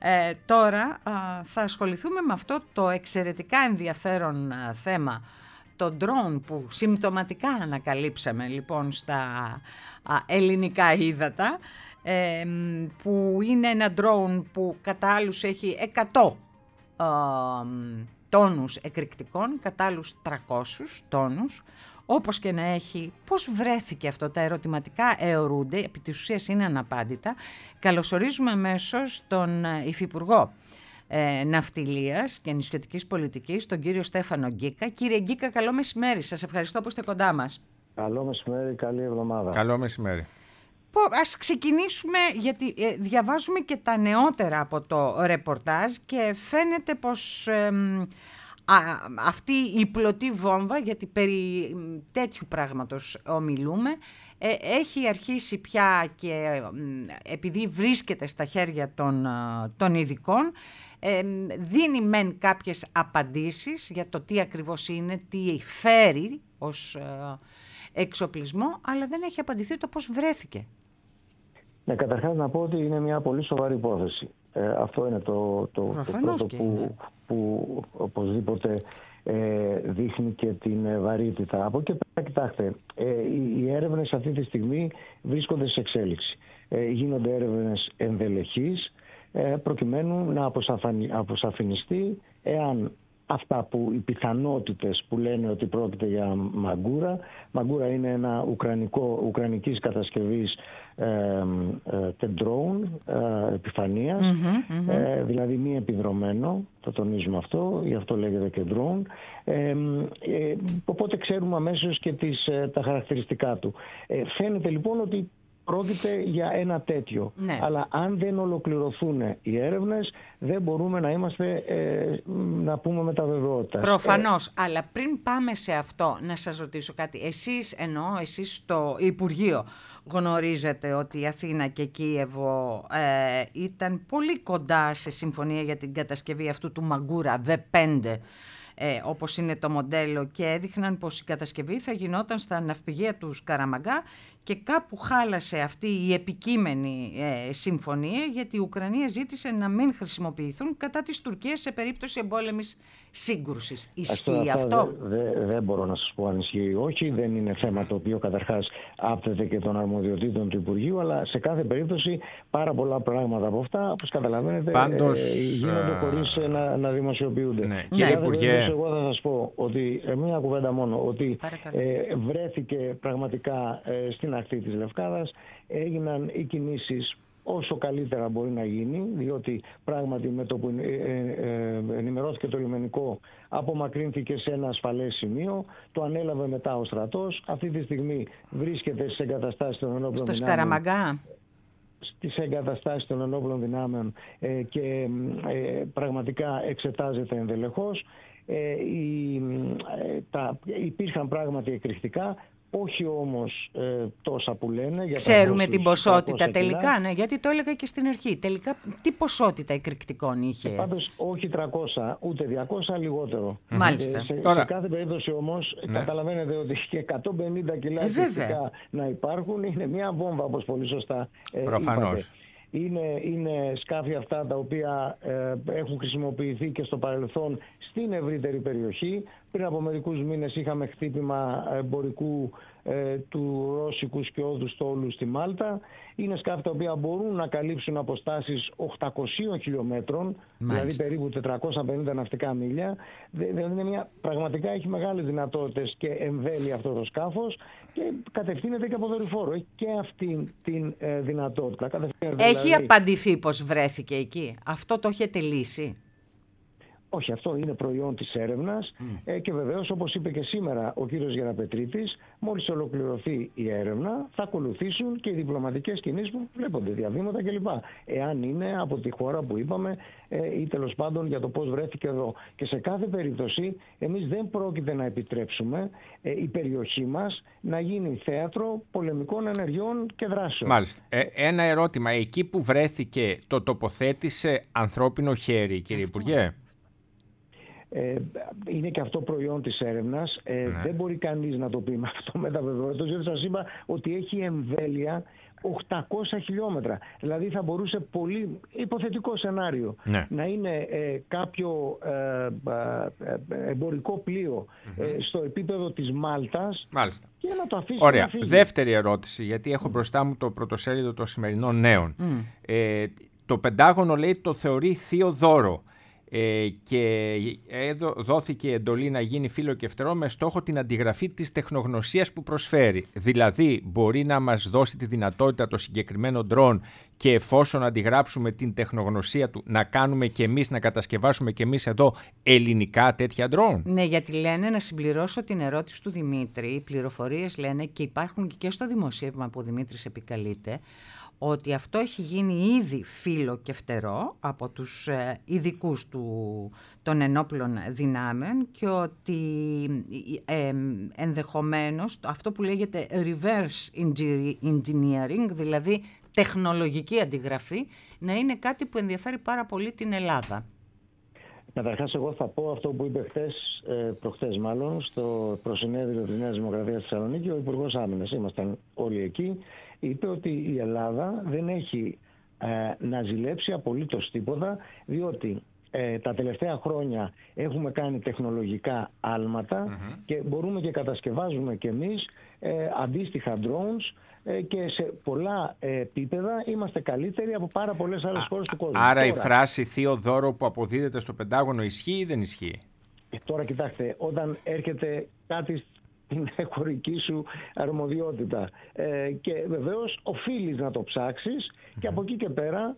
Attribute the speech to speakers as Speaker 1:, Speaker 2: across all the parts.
Speaker 1: Τώρα θα ασχοληθούμε με αυτό το εξαιρετικά ενδιαφέρον θέμα, το drone που συμπτωματικά ανακαλύψαμε λοιπόν στα ελληνικά ύδατα, που είναι ένα drone που κατά άλλους έχει 100 τόνους εκρηκτικών, κατά άλλους 300 τόνους. Όπως και να έχει, πώς βρέθηκε αυτό, τα ερωτηματικά αιωρούνται, επί της ουσίας είναι αναπάντητα. Καλωσορίζουμε αμέσως τον Υφυπουργό Ναυτιλίας και Νησιωτικής Πολιτικής, τον κύριο Στέφανο Γκίκα. Κύριε Γκίκα, καλό μεσημέρι. Σας ευχαριστώ που είστε κοντά μας.
Speaker 2: Καλό μεσημέρι, καλή εβδομάδα.
Speaker 3: Καλό μεσημέρι.
Speaker 1: Ας ξεκινήσουμε, γιατί διαβάζουμε και τα νεότερα από το ρεπορτάζ και φαίνεται πως αυτή η πλωτή βόμβα, γιατί περί τέτοιου πράγματος ομιλούμε, έχει αρχίσει πια και επειδή βρίσκεται στα χέρια των ειδικών, δίνει μεν κάποιες απαντήσεις για το τι ακριβώς είναι, τι φέρει ως εξοπλισμό, αλλά δεν έχει απαντηθεί το πώς βρέθηκε.
Speaker 2: Ναι, καταρχάς να πω ότι είναι μια πολύ σοβαρή υπόθεση. Αυτό είναι το πρώτο που οπωσδήποτε δείχνει και την βαρύτητα. Από εκεί πέρα, κοιτάξτε, οι έρευνες αυτή τη στιγμή βρίσκονται σε εξέλιξη. Γίνονται έρευνες ενδελεχείς προκειμένου να αποσαφινιστεί εάν αυτά που οι πιθανότητες που λένε ότι πρόκειται για μαγκούρα είναι ένα ουκρανικής κατασκευής drone επιφανείας, δηλαδή μη επιδρομένο, το τονίζουμε αυτό, γι' αυτό λέγεται και drone, οπότε ξέρουμε αμέσως και τα χαρακτηριστικά του. Φαίνεται λοιπόν ότι πρόκειται για ένα τέτοιο. Ναι. Αλλά αν δεν ολοκληρωθούν οι έρευνες, δεν μπορούμε να είμαστε, να πούμε με τα βεβαιότητα.
Speaker 1: Προφανώς. Αλλά πριν πάμε σε αυτό, να σας ρωτήσω κάτι. Εσείς στο Υπουργείο γνωρίζετε ότι η Αθήνα και Κίεβο ήταν πολύ κοντά σε συμφωνία για την κατασκευή αυτού του Μαγκούρα V5, όπως είναι το μοντέλο, και έδειχναν πως η κατασκευή θα γινόταν στα ναυπηγεία του Σκαραμαγκά, και κάπου χάλασε αυτή η επικείμενη συμφωνία, γιατί η Ουκρανία ζήτησε να μην χρησιμοποιηθούν κατά της Τουρκίας σε περίπτωση εμπόλεμης σύγκρουσης. Ισχύει αυτό?
Speaker 2: Δεν μπορώ να σας πω αν ισχύει ή όχι. Δεν είναι θέμα το οποίο καταρχάς άπτεται και των αρμοδιοτήτων του Υπουργείου, αλλά σε κάθε περίπτωση πάρα πολλά πράγματα από αυτά, όπως καταλαβαίνετε, γίνονται χωρίς να δημοσιοποιούνται.
Speaker 3: Ναι. Κύριε Υπουργέ,
Speaker 2: εγώ θα σας πω ότι μία κουβέντα μόνο, ότι βρέθηκε πραγματικά στην ακτή της Λευκάδας, έγιναν οι κινήσεις όσο καλύτερα μπορεί να γίνει, διότι πράγματι με το που ενημερώθηκε το λιμενικό, απομακρύνθηκε σε ένα ασφαλές σημείο, το ανέλαβε μετά ο στρατός, αυτή τη στιγμή βρίσκεται στις εγκαταστάσεις των ενόπλων δυνάμεων.
Speaker 1: Στο Σκαραμαγκά.
Speaker 2: Στις εγκαταστάσεις των ενόπλων δυνάμεων και πραγματικά εξετάζεται ενδελεχώς. Υπήρχαν πράγματι εκρηκτικά, όχι όμως τόσα που λένε.
Speaker 1: Ξέρουμε την ποσότητα τελικά, ναι, γιατί το έλεγα και στην αρχή. Τελικά τι ποσότητα εκρηκτικών είχε?
Speaker 2: Πάντως όχι 300, ούτε 200, λιγότερο.
Speaker 1: Μάλιστα.
Speaker 2: Σε κάθε περίπτωση όμως, καταλαβαίνετε ότι και 150 κιλά εκρηκτικά να υπάρχουν είναι μια βόμβα, όπως πολύ σωστά είπατε. Είναι σκάφη αυτά τα οποία έχουν χρησιμοποιηθεί και στο παρελθόν στην ευρύτερη περιοχή. Πριν από μερικούς μήνες είχαμε χτύπημα εμπορικού του ρώσικου σκιώδου στόλου στη Μάλτα. Είναι σκάφη τα οποία μπορούν να καλύψουν αποστάσεις 800 χιλιόμετρων, δηλαδή περίπου 450 ναυτικά μίλια. Δηλαδή πραγματικά έχει μεγάλες δυνατότητες και εμβέλεια αυτό το σκάφος και κατευθύνεται και από δορυφόρο. Έχει και αυτή την δυνατότητα.
Speaker 1: Έχει απαντηθεί πως βρέθηκε εκεί? Αυτό το έχετε λύσει?
Speaker 2: Όχι, αυτό είναι προϊόν της έρευνας και βεβαίως, όπως είπε και σήμερα ο κύριος Γεραπετρίτης, μόλις ολοκληρωθεί η έρευνα θα ακολουθήσουν και οι διπλωματικές κινήσεις που βλέπονται, διαβήματα κλπ. Εάν είναι από τη χώρα που είπαμε ή τέλος πάντων για το πώς βρέθηκε εδώ. Και σε κάθε περίπτωση εμείς δεν πρόκειται να επιτρέψουμε η περιοχή μας να γίνει θέατρο πολεμικών ενεργειών και δράσεων.
Speaker 3: Μάλιστα. Ένα ερώτημα. Εκεί που βρέθηκε το τοποθέτησε ανθρώπινο χέρι, κύριε Υπουργέ?
Speaker 2: Είναι και αυτό προϊόν της έρευνας. Δεν μπορεί κανείς να το πει με αυτό με τα βεβαιότητα, γιατί σας είπα ότι έχει εμβέλεια 800 χιλιόμετρα. Δηλαδή θα μπορούσε πολύ υποθετικό σενάριο να είναι κάποιο εμπορικό πλοίο στο επίπεδο της Μάλτας.
Speaker 3: Μάλιστα.
Speaker 2: Και να το αφήσει.
Speaker 3: Ωραία. Δεύτερη ερώτηση, γιατί έχω μπροστά μου το πρωτοσέλιδο των σημερινών νέων. Το Πεντάγωνο λέει το θεωρεί θείο δώρο. Και δόθηκε εντολή να γίνει φύλλο-κεφτερό με στόχο την αντιγραφή της τεχνογνωσίας που προσφέρει. Δηλαδή, μπορεί να μας δώσει τη δυνατότητα το συγκεκριμένο ντρόν και εφόσον αντιγράψουμε την τεχνογνωσία του, να κάνουμε και εμείς, να κατασκευάσουμε και εμείς εδώ ελληνικά τέτοια ντρόν.
Speaker 1: Ναι, γιατί λένε, να συμπληρώσω την ερώτηση του Δημήτρη, οι πληροφορίες λένε και υπάρχουν και στο δημοσίευμα που ο Δημήτρης επικαλείται, ότι αυτό έχει γίνει ήδη φύλλο και φτερό από τους ειδικούς των ενόπλων δυνάμεων και ότι ενδεχομένως αυτό που λέγεται reverse engineering, δηλαδή τεχνολογική αντιγραφή, να είναι κάτι που ενδιαφέρει πάρα πολύ την Ελλάδα.
Speaker 2: Καταρχάς, εγώ θα πω αυτό που είπε προχθές μάλλον, στο προσυνέδριο της Νέας Δημοκρατίας στη Θεσσαλονίκη, ο Υπουργός Άμυνας, ήμασταν όλοι εκεί, είπε ότι η Ελλάδα δεν έχει να ζηλέψει απολύτως τίποτα, διότι τα τελευταία χρόνια έχουμε κάνει τεχνολογικά άλματα και μπορούμε και κατασκευάζουμε κι εμείς αντίστοιχα drones και σε πολλά επίπεδα είμαστε καλύτεροι από πάρα πολλές άλλες χώρες του κόσμου.
Speaker 3: Άρα η φράση θείο δώρο που αποδίδεται στο Πεντάγωνο ισχύει ή δεν ισχύει?
Speaker 2: Τώρα κοιτάξτε, όταν έρχεται κάτι στην χωρική σου αρμοδιότητα και βεβαίως οφείλεις να το ψάξεις και από εκεί και πέρα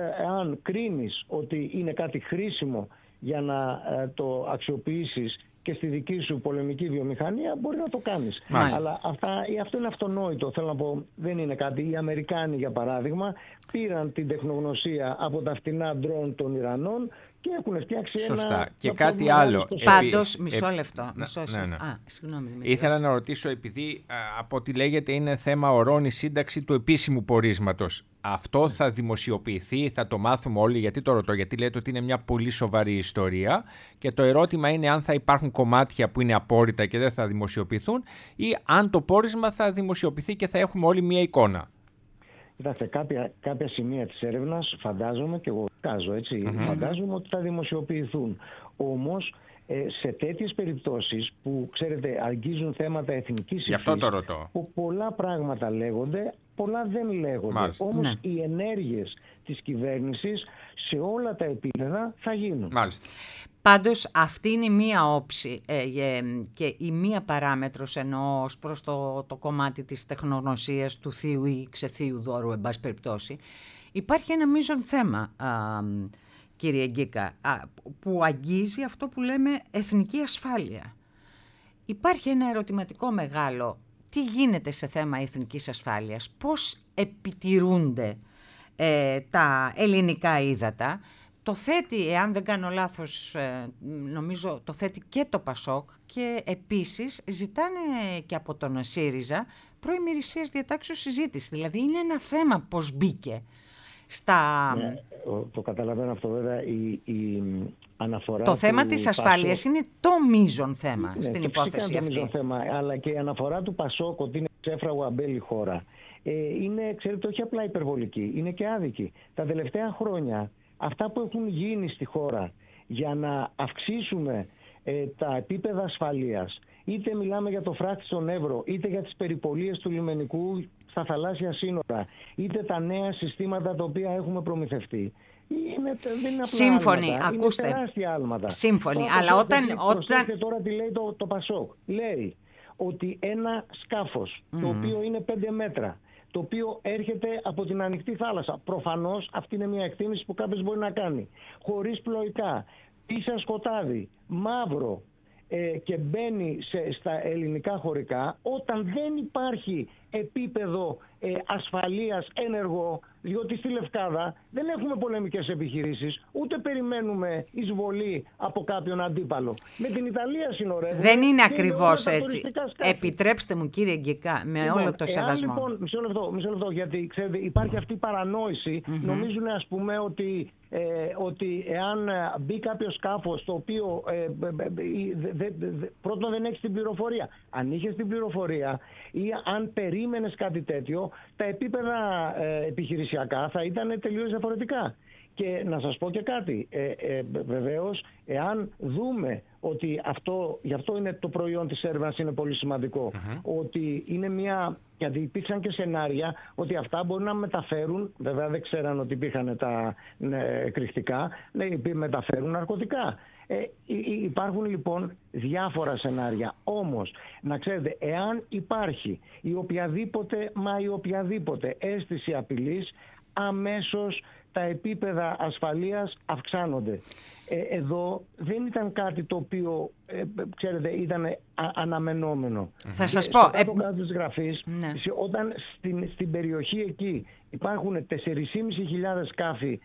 Speaker 2: εάν κρίνεις ότι είναι κάτι χρήσιμο για να το αξιοποιήσεις και στη δική σου πολεμική βιομηχανία, μπορεί να το κάνεις. Αλλά αυτό είναι αυτονόητο. Θέλω να πω, δεν είναι κάτι. Οι Αμερικάνοι, για παράδειγμα, πήραν την τεχνογνωσία από τα φτηνά ντρόν των Ιρανών και έχουν φτιάξει
Speaker 3: Σωστά. Και κάτι άλλο.
Speaker 1: Πάντως, μισό λεπτό. Συγγνώμη.
Speaker 3: Ήθελα να ρωτήσω, επειδή από ό,τι λέγεται είναι θέμα ορών η σύνταξη του επίσημου πορίσματος. Αυτό θα δημοσιοποιηθεί, θα το μάθουμε όλοι? Γιατί το ρωτώ? Γιατί λέτε ότι είναι μια πολύ σοβαρή ιστορία και το ερώτημα είναι αν θα υπάρχουν κομμάτια που είναι απόρριτα και δεν θα δημοσιοποιηθούν ή αν το πόρισμα θα δημοσιοποιηθεί και θα έχουμε όλοι μια εικόνα.
Speaker 2: Κοιτάξτε, κάποια σημεία της έρευνας φαντάζομαι, και εγώ φαντάζομαι ότι θα δημοσιοποιηθούν. Όμως σε τέτοιες περιπτώσεις που ξέρετε αγγίζουν θέματα εθνικής υφής, που πολλά πράγματα λέγονται, πολλά δεν λέγονται. Όμως οι ενέργειες της κυβέρνησης σε όλα τα επίπεδα θα γίνουν.
Speaker 3: Μάλιστα.
Speaker 1: Πάντως αυτή είναι μία όψη και η μία παράμετρος εννοώ ως προς το κομμάτι της τεχνογνωσίας του θείου ή ξεθείου δώρου, εν πάση περιπτώσει. Υπάρχει ένα μείζον θέμα, κύριε Γκίκα, που αγγίζει αυτό που λέμε εθνική ασφάλεια. Υπάρχει ένα ερωτηματικό μεγάλο. Τι γίνεται σε θέμα εθνικής ασφάλειας? Πώς επιτηρούνται τα ελληνικά ύδατα? Το θέτει, εάν δεν κάνω λάθος, νομίζω το θέτει και το Πασόκ και επίσης ζητάνε και από τον ΣΥΡΙΖΑ προημερησίας διατάξεως συζήτηση. Δηλαδή είναι ένα θέμα πώς μπήκε στα...
Speaker 2: Το καταλαβαίνω αυτό βέβαια, η αναφορά
Speaker 1: το θέμα της ασφάλειας είναι το μείζον θέμα στην υπόθεση αυτή.
Speaker 2: Είναι το θέμα, αλλά και η αναφορά του Πασόκ ότι είναι ξέφραγο αμπέλη χώρα είναι, ξέρετε, όχι απλά υπερβολική, είναι και άδικη. Τα τελευταία χρόνια αυτά που έχουν γίνει στη χώρα για να αυξήσουμε τα επίπεδα ασφαλείας, είτε μιλάμε για το φράχτη στον Εύρο, είτε για τις περιπολίες του λιμενικού στα θαλάσσια σύνορα, είτε τα νέα συστήματα τα οποία έχουμε προμηθευτεί, δεν είναι απλά
Speaker 1: σύμφωνοι,
Speaker 2: άλματα,
Speaker 1: ακούστε.
Speaker 2: Είναι τεράστια άλματα.
Speaker 1: Σύμφωνοι, αλλά όταν...
Speaker 2: Τώρα τι λέει το Πασόκ. Λέει ότι ένα σκάφος, το οποίο είναι 5 μέτρα, το οποίο έρχεται από την ανοιχτή θάλασσα. Προφανώς αυτή είναι μια εκτίμηση που κάποιος μπορεί να κάνει. Χωρίς πλοϊκά, πίσα σκοτάδι, μαύρο και μπαίνει στα ελληνικά χωρικά, όταν δεν υπάρχει επίπεδο ασφαλείας ένεργο, διότι στη Λευκάδα δεν έχουμε πολεμικές επιχειρήσεις, ούτε περιμένουμε εισβολή από κάποιον αντίπαλο. Με την Ιταλία συνορεύουμε.
Speaker 1: Δεν είναι ακριβώς έτσι. Επιτρέψτε μου, κύριε Γκικά, με όλο το σεβασμό.
Speaker 2: Λοιπόν, μισό λεπτό, γιατί ξέρετε, υπάρχει αυτή η παρανόηση. Νομίζουν, ας πούμε, ότι ότι εάν μπει κάποιο σκάφος το οποίο πρώτον δεν έχεις την πληροφορία, αν είχες την πληροφορία ή αν περίμενες κάτι τέτοιο, τα επίπεδα επιχειρησιακά θα ήταν τελείως διαφορετικά. Και να σας πω και κάτι, βεβαίως, εάν δούμε ότι γι' αυτό είναι το προϊόν της έρευνας είναι πολύ σημαντικό, ότι είναι γιατί υπήρξαν και σενάρια ότι αυτά μπορεί να μεταφέρουν, βέβαια δεν ξέραν ότι υπήρχαν τα εκρηκτικά, μεταφέρουν ναρκωτικά. Υπάρχουν λοιπόν διάφορα σενάρια. Όμως, να ξέρετε, εάν υπάρχει η οποιαδήποτε αίσθηση απειλής, αμέσως τα επίπεδα ασφαλείας αυξάνονται. Εδώ δεν ήταν κάτι το οποίο, ξέρετε, ήταν αναμενόμενο.
Speaker 1: Θα σας πω...
Speaker 2: Στο κάτω της γραφής, όταν στην περιοχή εκεί υπάρχουν 4.500 σκάφη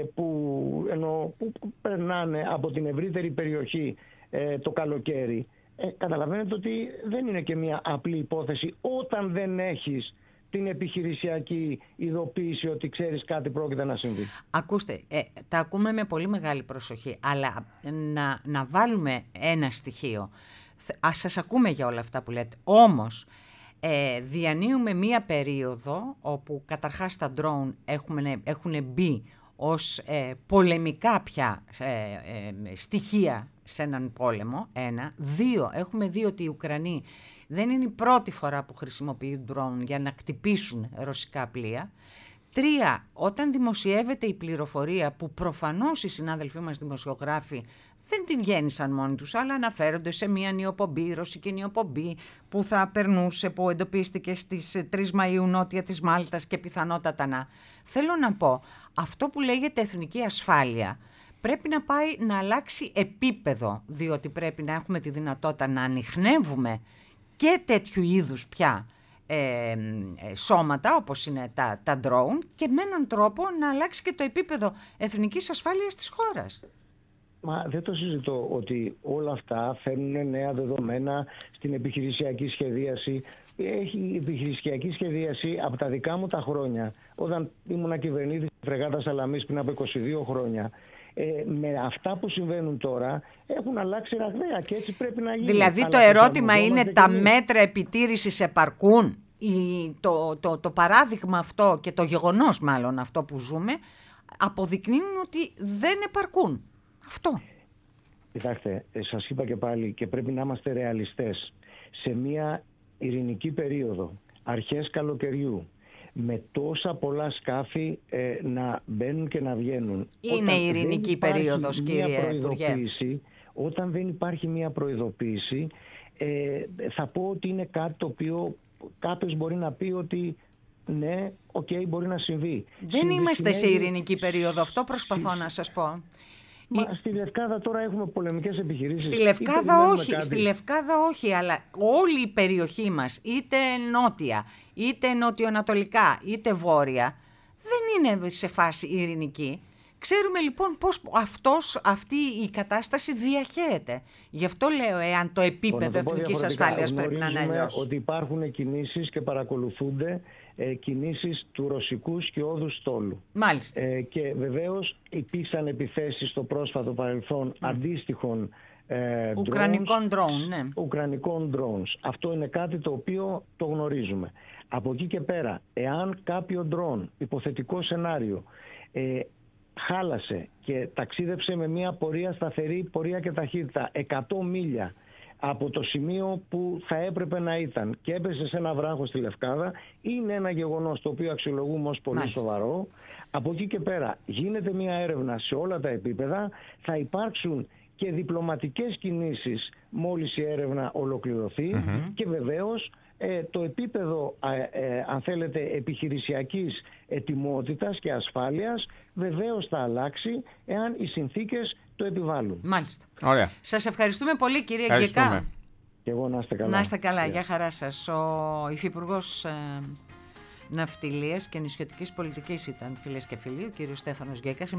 Speaker 2: που περνάνε από την ευρύτερη περιοχή το καλοκαίρι, καταλαβαίνετε ότι δεν είναι και μια απλή υπόθεση όταν δεν έχεις την επιχειρησιακή ειδοποίηση ότι ξέρεις κάτι πρόκειται να συμβεί.
Speaker 1: Ακούστε, τα ακούμε με πολύ μεγάλη προσοχή, αλλά να βάλουμε ένα στοιχείο. Ας σας ακούμε για όλα αυτά που λέτε. Όμως, διανύουμε μία περίοδο όπου καταρχάς τα drone έχουν μπει ως πολεμικά πια στοιχεία σε έναν πόλεμο, 1. 2, έχουμε δει ότι οι Ουκρανοί δεν είναι η πρώτη φορά που χρησιμοποιούν drone για να κτυπήσουν ρωσικά πλοία. 3, όταν δημοσιεύεται η πληροφορία που προφανώς οι συνάδελφοί μας δημοσιογράφοι δεν την γέννησαν μόνοι τους, αλλά αναφέρονται σε μια νιοπομπή, ρωσική νιοπομπή που θα περνούσε, που εντοπίστηκε στις 3 Μαΐου νότια της Μάλτας και πιθανότατα να. Θέλω να πω, αυτό που λέγεται εθνική ασφάλεια πρέπει να πάει να αλλάξει επίπεδο, διότι πρέπει να έχουμε τη δυνατότητα να ανιχνεύουμε και τέτοιου είδους πια σώματα όπως είναι τα drone και με έναν τρόπο να αλλάξει και το επίπεδο εθνικής ασφάλειας της χώρας.
Speaker 2: Μα δεν το συζητώ ότι όλα αυτά φέρνουν νέα δεδομένα στην επιχειρησιακή σχεδίαση. Έχει η επιχειρησιακή σχεδίαση από τα δικά μου τα χρόνια, όταν ήμουν κυβερνήτης της φρεγάτας Σαλαμής πριν από 22 χρόνια. Με αυτά που συμβαίνουν τώρα έχουν αλλάξει ραγδαία και έτσι πρέπει να γίνει.
Speaker 1: Δηλαδή το ερώτημα είναι τα μέτρα επιτήρησης επαρκούν? Το παράδειγμα αυτό και το γεγονός μάλλον αυτό που ζούμε αποδεικνύουν ότι δεν επαρκούν. Αυτό.
Speaker 2: Κοιτάξτε, σας είπα και πάλι και πρέπει να είμαστε ρεαλιστές. Σε μια ειρηνική περίοδο, αρχές καλοκαιριού, με τόσα πολλά σκάφη να μπαίνουν και να βγαίνουν.
Speaker 1: Είναι η ειρηνική περίοδος, κύριε Υπουργέ.
Speaker 2: Όταν δεν υπάρχει μια προειδοποίηση, θα πω ότι είναι κάτι το οποίο κάποιος μπορεί να πει ότι ναι, μπορεί να συμβεί.
Speaker 1: Δεν είμαστε σε ειρηνική περίοδο, αυτό προσπαθώ να σας πω.
Speaker 2: Στη Λευκάδα τώρα έχουμε πολεμικές επιχειρήσεις.
Speaker 1: Στη Λευκάδα όχι, αλλά όλη η περιοχή μας, είτε νότια, είτε νοτιοανατολικά, είτε βόρεια, δεν είναι σε φάση ειρηνική. Ξέρουμε λοιπόν πώς αυτή η κατάσταση διαχέεται. Γι' αυτό λέω, εάν το επίπεδο εθνικής ασφάλειας πρέπει να είναι αλλιώς.
Speaker 2: Ότι υπάρχουν κινήσεις και παρακολουθούνται κινήσεις του ρωσικού σκιώδους στόλου.
Speaker 1: Μάλιστα.
Speaker 2: Και βεβαίως υπήρξαν επιθέσεις στο πρόσφατο παρελθόν αντίστοιχων
Speaker 1: ουκρανικών drone, ναι.
Speaker 2: Ουκρανικών drones. Αυτό είναι κάτι το οποίο το γνωρίζουμε. Από εκεί και πέρα, εάν κάποιο drone, υποθετικό σενάριο, χάλασε και ταξίδεψε με μια σταθερή πορεία και ταχύτητα 100 μίλια από το σημείο που θα έπρεπε να ήταν και έπεσε σε ένα βράχο στη Λευκάδα, είναι ένα γεγονός το οποίο αξιολογούμε ως πολύ σοβαρό. Από εκεί και πέρα γίνεται μια έρευνα σε όλα τα επίπεδα, θα υπάρξουν και διπλωματικές κινήσεις μόλις η έρευνα ολοκληρωθεί και βεβαίως το επίπεδο, αν θέλετε, επιχειρησιακής ετοιμότητας και ασφάλειας βεβαίως θα αλλάξει εάν οι συνθήκες το επιβάλλουν.
Speaker 1: Μάλιστα.
Speaker 3: Ωραία.
Speaker 1: Σας ευχαριστούμε πολύ, κύριε Γκεκά.
Speaker 2: Και εγώ να είστε καλά.
Speaker 1: Να είστε καλά. Γεια χαρά σας. Ο Υφυπουργός Ναυτιλίας και Νησιωτικής Πολιτικής ήταν, φίλες και φίλοι, ο κύριος Στέφανος Γκεκάς.